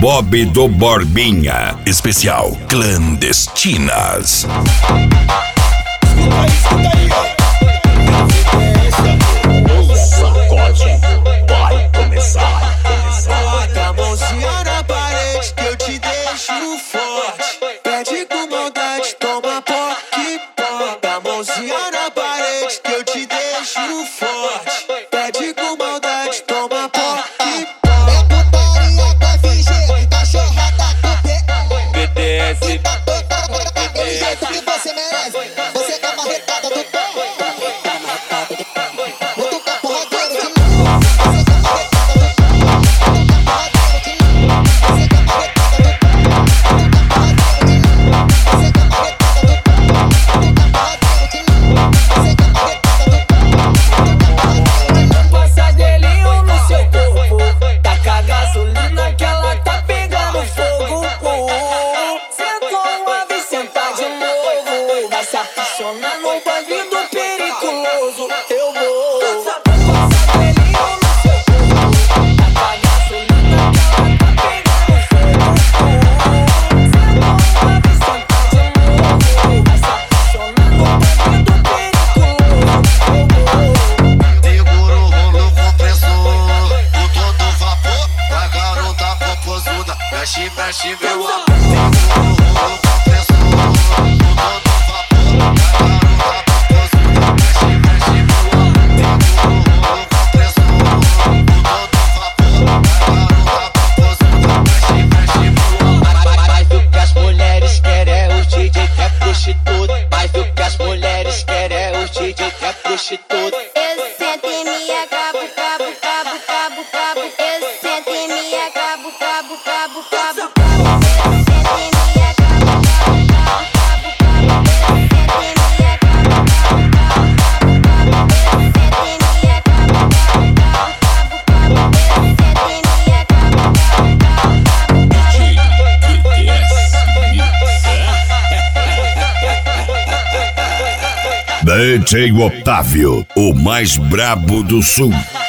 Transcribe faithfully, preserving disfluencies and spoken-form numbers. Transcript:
Bob do Borbinha. Especial Clandestinas. O sacode vai começar. Bota a mãozinha na parede que eu te deixo forte. Pede com maldade, toma pó que pó. Bota a mãozinha na parede que eu te deixo forte. Pede com maldade, toma pó que pó. É putaria com F G, cachorrada do P. B T S, Daquele jeito que você merece. Você é a marretada do pé. Muito capo rodeiro de novo. Você é a marretada do pé. Você é a marretada do pé. Você é a marretada do pé. Você é a marretada do pé. Passa gelinho no seu corpo, taca gasolina que ela tá pegando fogo. Sentou uma vez, senta de novo, vai se apaixonar no bandido periculoso. Eu vou. Passa gelinho no seu corpo, taca gasolina que ela tá pegando fogo. Sentou uma vez, senta de novo, vai se apaixonar no bandido periculoso. Eu vou. Segura o rolo compressor, com todo vapor, a garota popozuda, mexe, mexe meu amor. Segura o rolo compressor, com todo vapor, a garota popozuda, mexe, mexe meu amor. Segura o rolo compressor, com todo vapor, a garota popozuda, mexe, mexe meu amor. Mas o que as mulheres querem é o D J que é prostituta. Mas o que as mulheres querem é o D J que é prostituta. Eu sento em minha cabo, cabo, cabo, cabo, cabo. Eu sento em minha cabo, cabo, cabo, cabo, cabo. Eu sento em minha cabo, cabo, cabo, cabo, cabo. Eu sento em minha cabo, cabo, cabo, cabo, cabo. Eu sento em minha cabo, cabo, cabo, cabo, cabo. Eu sento em minha cabo, cabo, cabo, cabo, cabo. D J Otávio, o mais brabo do sul.